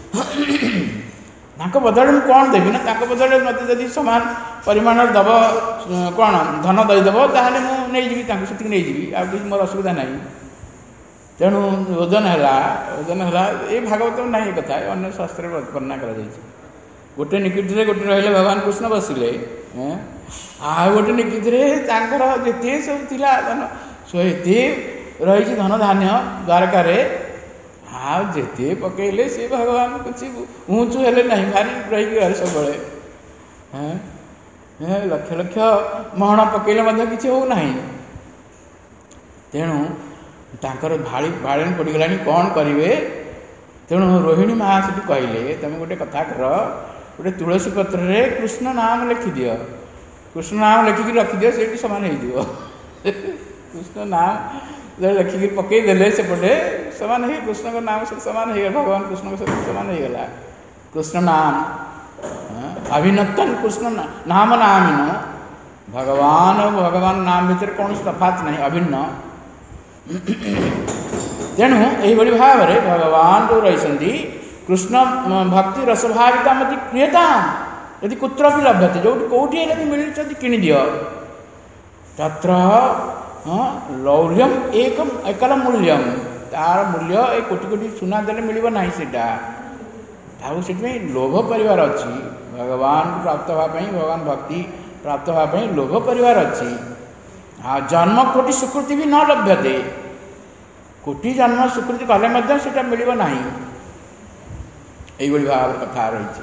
बदल मुझे कौन देवी ना बदल मत जब सामान परिमाण दब कौन धन देदेव ताहले मुझे से नहीं आ मोर असुविधा ना तेणु ओजन है ओजन है ये भागवत ना ये कथा अन्य शास्त्र वर्णना कर गोटे निकित गोटे रही भगवान कृष्ण बसिले आ गोटे निकित जिते सब थिला धन सो ये रही धन धान्य द्वारका आते पकड़े सी भगवान कुछ ऊँचु हेले ना भारी रही सब लक्ष लक्ष महण पकड़े कि हो ना तेणु तांकर भाड़ी भाड़ी पड़गलानी कौन करेंगे। तेणु रोहिणी माँ से कहले तुम गोटे कथा कर गोटे तुलसी पत्र रे कृष्ण नाम लिखिदि कृष्ण नाम लिखिकी रखिदि से सामान हो कृष्ण नाम लिखिकी पकईदे सेपटे सामान हो कृष्ण का नाम से सामान हो भगवान कृष्ण के सहित सामान होगला। कृष्ण नाम अभिनतन कृष्ण नाम नामिन भगवान और भगवान नाम भितर कौन तफात नहीं अभिन्न। तेणु यही भाव में भगवान जो रही कृष्ण भक्ति रसभाविता मत क्रियता यदि कुत्र भी लभ्यते जो कौटी भी मिलती किणी दियो तत्र लौल्यम एकम एकल मूल्यम तार मूल्य ए कोटि कोटि सुना देले मिलबो नाही सेटा ताऊ सेटमे लोभ परिवार अछि भगवान को प्राप्त होगा भगवान भक्ति प्राप्त होगा लोभ परिवार अच्छी। हाँ जन्म कोटि स्वीकृति भी न लभ्यते कोटि जन्म स्वीकृति कले मिल ना यही भाव कथा रही।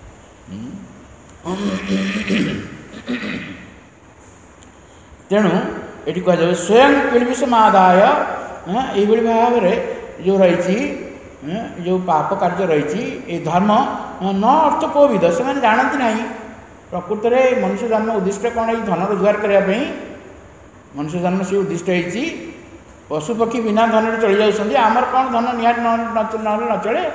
तेणु ये कह स्वयं किलबिषमादाय यही भाव में जो रही जो पाप कार्य रही ये धर्म न अर्थ को विद से जानती ना प्रकृत में मनुष्य जन्म उद्दिष्ट कौन है धन रोजगार करने मनुष्य जन्म से उद्दिष्ट होती पशु पक्षी बिना धन चली जाऊँ आमर कौन धन निहार न चले।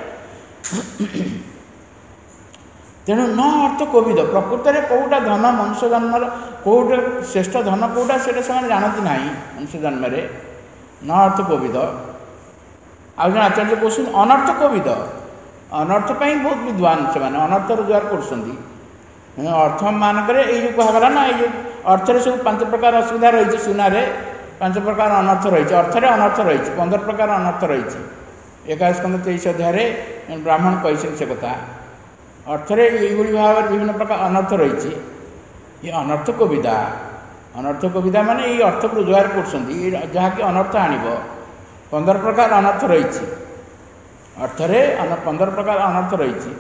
तेणु न अर्थ कोविद प्रकृत में कौटा धन मनुष्य जन्म कौटे श्रेष्ठ धन कौटा से जानती ना मनुष्य जन्म न अर्थ कोविद आज जन आचार्य कहते अनर्थ कोविद अनर्थ पर बहुत विद्वान से अनर्थ रोजगार कर अर्थ मानक जो कहगला ना ये अर्थर सब पांच प्रकार असुविधा रही सुना पांच प्रकार अनर्थ रही अर्थ अनर्थ रही पंदर प्रकार अनर्थ रही एकादश स्कंद तेईस अध्याय ब्राह्मण कही से कथा अर्थरे यही भाव विभिन्न प्रकार अनर्थ रही ये अनर्थ को विदा अनर्थ को विदा माने ये अर्थ को रोजगार कर जहाँकि अनर्थ आणव पंदर प्रकार अनर्थ रही अर्थरे पंदर प्रकार अनर्थ रही।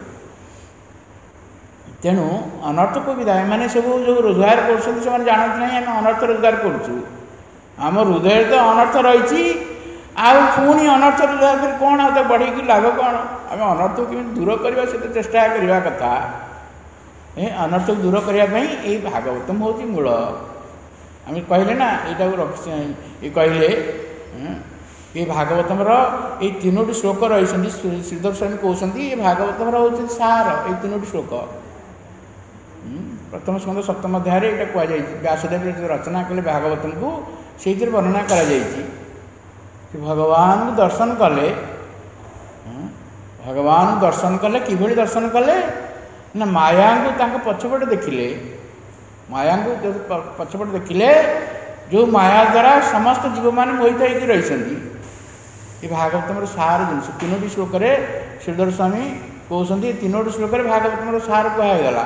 तेणु अनर्थ को विदा मैंने सब जो रोजगार कर जानते ना आम अनर्थ रोजगार करुँ आम हृदय तो अनर्थ रही आउ पुणी अनर्थ रोजगार कर कौन आ बढ़ी लाभ कौन आम अनर्थ को दूर करने से तो चेष्टा करवा कथा ए अनर्थ को दूर करने ये भागवतम हूँ मूल आम कहले ना यहाँ रख ये कहले ये भागवतम ये तीनो श्लोक रही श्रीधर स्वामी कहते ये भागवतम हूँ सार ये तीनो श्लोक प्रथम स्कंद सप्तम अध्याय यहाँ कहुई व्यासदेव रचना कले भागवतम को से वर्णना कर भगवान को दर्शन कले भगवान को दर्शन कले कि दर्शन कले ना माया को पछपटे देखिले माया को पछपटे देखिले जो माया द्वारा समस्त जीव मान मोहित होकर रही ये भागवतम सार जिन तीनो श्लोक श्रीधर स्वामी कहते तीनो श्लोक भागवतम सार कहगला।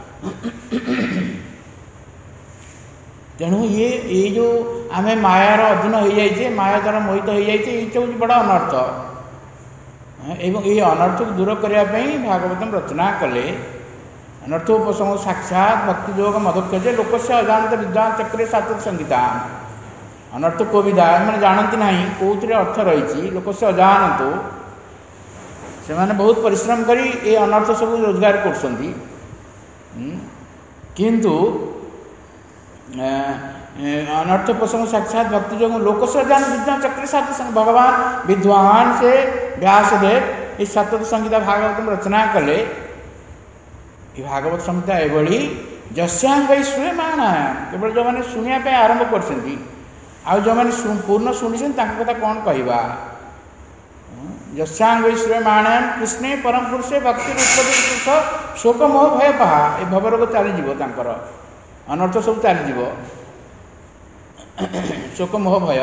तेणु ये ये जो आम मायार अधीन हो जाइए माया द्वारा मोहित हो जाइए ये हूँ बड़ा अनर्थ एवं ये अनर्थ को दूर करने भागवतम रचना कले अनर्थोपशम साक्षात भक्ति योग मधुक्षजे लोक से अजानत विद्वान चक्रे सात संगीता अनर्थ को विदा मैंने जानती ना कौन अर्थ रही लोक से अजानत से मैंने बहुत परिश्रम कर ये अनर्थ सब रोजगार कर किंतु अनर्थोपशम साक्षात भक्ति जो लोक से अजान विद्वान चक्र सात भगवान विद्वान से व्यासदेव इस सात संगीता भागवत रचना कले ये भागवत संहिता एभली जस्यांग श्रूयमाण केवल जो मैंने शुणा आरंभ कर जो मैंने पूर्ण शुणी कथा कौन कहवा जस्यांग श्रूयमाण कृष्णे परम पुरुषे भक्ति रूप शोक मोह भय पहा ये भवरोग चलीज अनर्थ सब चलीज शोक मोह भय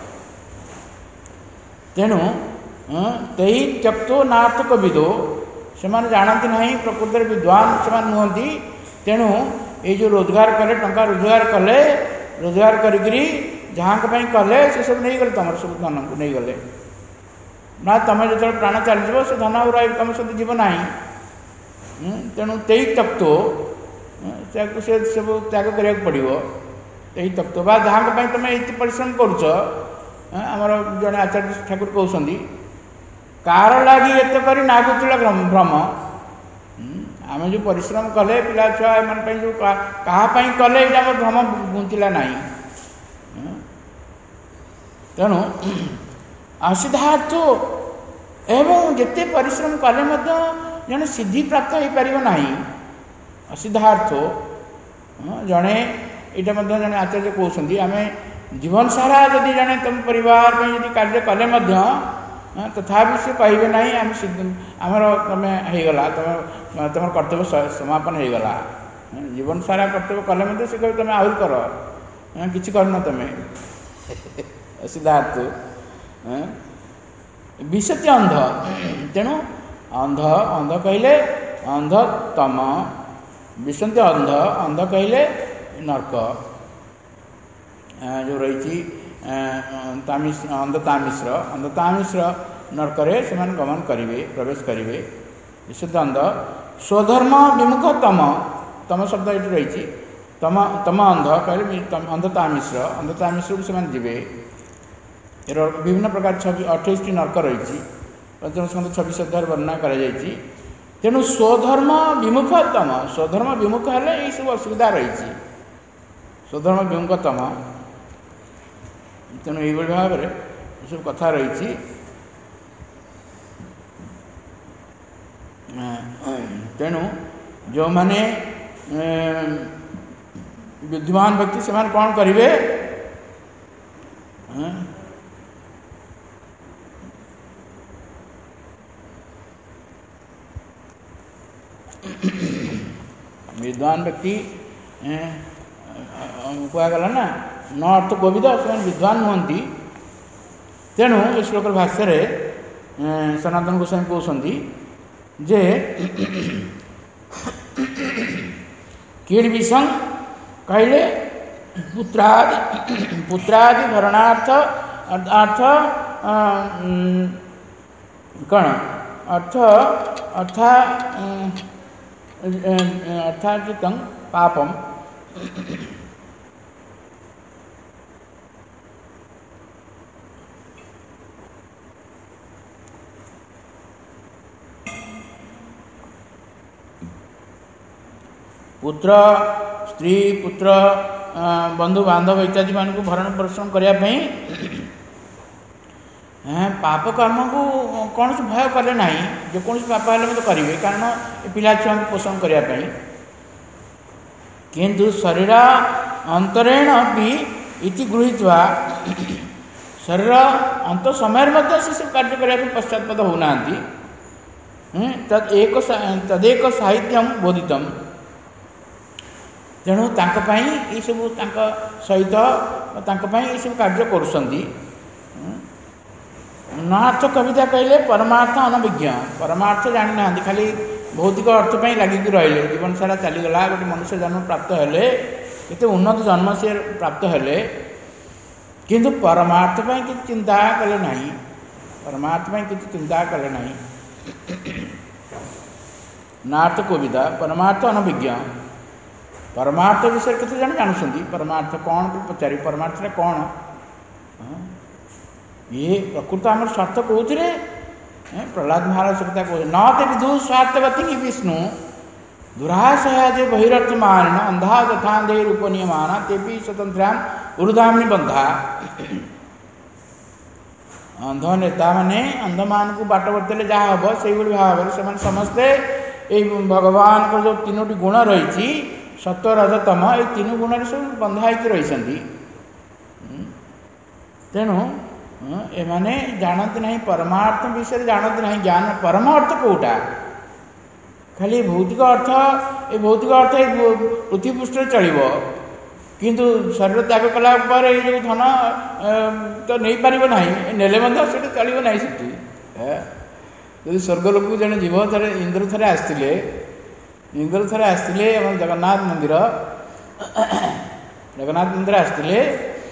तेणु तई त्यक्तो नार्थक विदो से जानती ना प्रकृत विद्वान से नुहति तेणु ये जो रोजगार कले टंका रोजगार कले रोजगार करी जहाँ कले से सब नहीं गले तुम सब धन को नहीं गले ना तुम जो प्राण चलीज से धन और तुम सहित जीव ना तेणु तई त्यक्तो से सब त्याग करा पड़ो यही तत्व बा जहाँ तुम ये परिश्रम करुच आमर जड़े आचार्य ठाकुर कहते कार लगी एत कर नागुचल भ्रम आम जो परिश्रम कले पिला छुआ एम जो क्या कले ये भ्रम गुंथिला ना तेणु असिद्धार्थ एवं जिते परिश्रम कले जड़े सिद्धि प्राप्त हो पार ना असिद्धार्थ जड़े यहाँ जड़े आचार्य कहते आम जीवन सारा जदि जड़े तुम परिवार में कार्य कले तथा से कहे ना आम आमर तुम होगला तुम तुम कर्तव्य समापन होगला जीवन सारा कर्तव्य कले से कहे तुम आहरी कर कि करन तुम सिद्धार्थ विशति अंध तेणु अंध अंध कहले अंध तम विशंति अंध अंध कहले नर्क जो रही तामिश अंध तामिश्र अंध तामिश्र नर्करे से गमन करेंगे प्रवेश करेंगे विशुद्ध अंध स्वधर्म विमुख तम तम शब्द ये रही तम तम अंध कहले अंध तामिश्र अंध तामिश्र को जी विभिन्न प्रकार छवि अठाईस टी नर्क रही पंचम स्कंद छब्बीस अध्याय वर्णना कर तेणु स्वधर्म विमुख तम स्वधर्म विमुख है ये सब असुविधा रही स्वधर्म विमुख तम तेणु ये भाव में सब कथा रही तेणु जो माने विद्वान व्यक्ति से कौन करेंगे विद्वान व्यक्ति कहगला ना न अर्थ कोविद से विद्वान नुहति तेणु ये श्लोक भाष्य सनातन गोस्वामी कहते जे कीड़ विषं कहले पुत्रादि पुत्रादि भरणार्थ अर्थ कण अर्थ अर्था अर्थार्जित पापम पुत्र स्त्री पुत्र बंधु बांधव इत्यादि मान को भरण पोषण करने पाप कर्म को कौन से भय कले ना जो कौन पाप है तो करेंगे कारण पिला छुआ को पोषण करने किंतु शरीर अंतरेण भी इति गृहीत्वा शरीर अंत समय से सब कार्य करने पश्चात्पद होना तद एक तदेक साहित्यम बोधितम तेणु ये सब सहित ये सब कार्य करुँच नार्थ कविता कहले परमार्थ अनभिज्ञ परमार्थ जानी ना खाली भौतिक अर्थ पर लगिक रही जीवन सारा चलीगला गोटे मनुष्य जन्म प्राप्त हेले केते उन्नत जन्म से प्राप्त हेले किंतु परमार्थ पर कि चिंता कले ना परमार्थ पर कि चिंता कले ना नार्थ कविता परमार्थ अनभिज्ञ परमार्थ विषय केते जन जानुछंती परमार्थ कौन पचारि परमार्थ कौन ये प्रकृत आम स्वार्थ कौन प्रहलाद महाराज कथा कह न ते विदु स्वार्थवती विष्णु दुराशयाजे बहिरर्थ मान अंधा तथांधे रूपनीयमान तेपि स्वतंत्रान उरुधामि बंधा अंध नेता माने अंध मान को बाट बतले जहाँ हम से भाव से समस्ते ये भगवान को जो तीनोटी गुण रही सत्व रजतम ये तीन गुण सब बंधा रही तेणु एमाने जानते नहीं परमार्थ विषय जानते नहीं ज्ञान परम अर्थ कौटा खाली भौतिक अर्थ ये भौतिक अर्थ पृथ्वी पृष्ठ चलो किंतु शरीर त्याग कला ये जो धन तो नहीं पार ना नेले चलो ना से स्वर्गलोक जन जीव थे इंद्र थे आसते इंद्र थे आसते जगन्नाथ मंदिर जगन्नाथ मंदिर आसते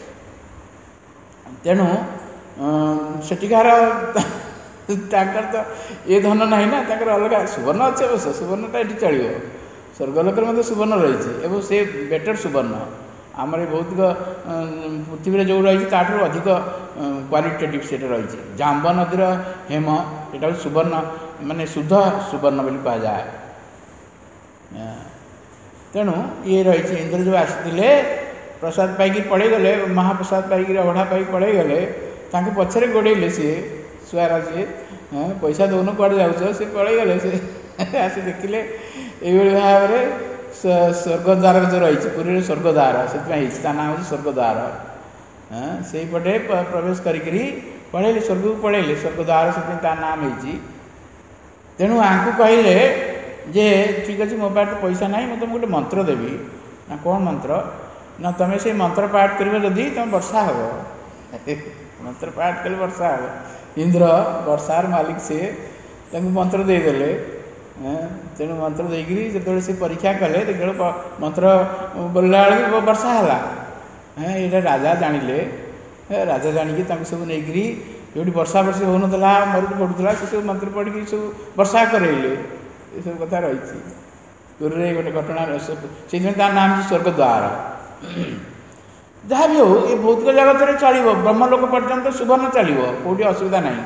तेणु सेठिकार तो ये धन ना ना अलग सुवर्ण अच्छे अवश्य सुवर्णटा ये चलो स्वर्गलोक सुवर्ण रही से बेटर सुवर्ण आमर भौतिक पृथ्वी जो रही ताठू अधिक क्वालिटेटिव से रही जाम्ब नदीर हेम यहाँ सुवर्ण माने शुद्ध सुवर्ण बोली कह जाए। तेणु ये रही इंद्र जो आसी प्रसाद पाई पड़े गले महाप्रसाद पाई अवढ़ा पाई पड़े गले ताके पछरे गोड़े सी सुआरा सी पैसा दौन कड़े जाऊँ सी पड़े गले सी आसी देखिले ये भाव में स्वर्गद्वार जो रही पुरी स्वर्गद्वार से नाम हूँ स्वर्गद्वार से पटे प्रवेश करी पढ़ेले स्वर्ग को पढ़ेले स्वर्गद्वार से नाम हो तेणु आंकु कहले जे ठीक अच्छे मो पास तो पैसा ना मैं तुमको गोटे मंत्र देवी ना कौन मंत्र ना तुम्हें से मंत्र पाठ कर जदि तुम वर्षा हे मंत्र पाठ कले वर्षा हे इंद्र वर्षार मालिक से मंत्र देदेले तेणु मंत्र देकरी जो से परीक्षा कले देख मंत्र बोलला बेलू वर्षा है ये राजा जानिले राजा जानिकी सब नहीं जो वर्षा वर्षी हो ना मरुद पड़ूला से सब मंत्र पढ़ सब वर्षा करेले ये सब कथा रही गोटे घटना से नाम स्वर्गद्वार जहाँ भी हो ये भौतिक जगत में चलो ब्रह्मलोक पर्यंत सुवर्ण चलो कौटी असुविधा ना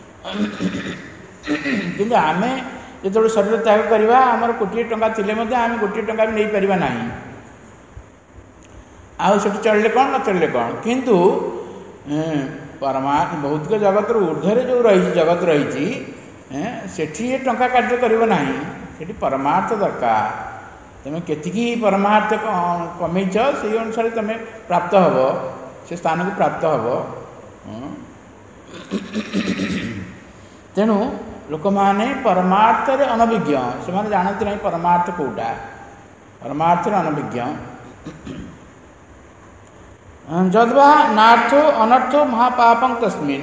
कि आम जो शरीर त्याग करवा आमर कोटी टंका थिले आम गोटे टंका भी नहीं पारिबा नहीं आउ से चलले कौन न चलले कौन किंतु परमात्मा भौतिक जगत ऊर्ध्वे जो रही जगत रही सेठी टंका कार्य करिबो नाही सेठी परमार्थ दरकार तुम केतिकी परमार्थ कमेच से अनुसार तुम प्राप्त हम से स्थान को प्राप्त हम तेणु लोक मैंने परमार्थ अनभिज्ञ से जानते नहीं परमार्थ कौटा परमार्थ अनभिज्ञ जद्वा नार्थो अनर्थो महापापं तस्मिन्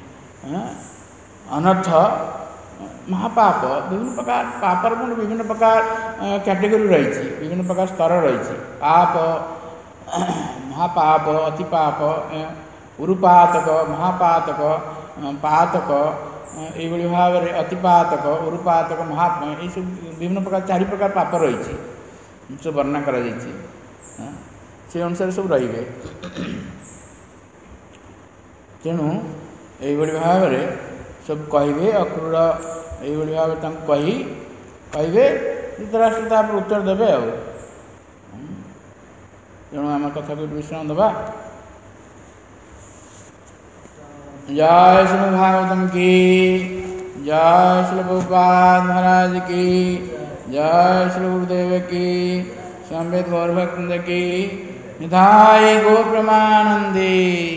अनर्थ महापाप विभिन्न प्रकार पापर विभिन्न प्रकार कैटेगरी रही विभिन्न प्रकार स्तर रही पाप महापाप अतिपाप उरुपातक महापातक पातक ये भाव में अतिपातक उरुपातक महा ये सब विभिन्न प्रकार चारि प्रकार पाप रही सब वर्णना कर से अनुसार सब रे तेणु ये भाव में सब कहे अक्रूर ये भाव कही कहे धृतराष्ट्र तापर उत्तर देवे आ तेणु आम कथा को विश्राम दबा। जय श्री भागवतम की जय श्री प्रभुपाद महाराज की जय श्री गुरुदेव की संवेद गौरभक्त की निधाय गो प्रमानंदी।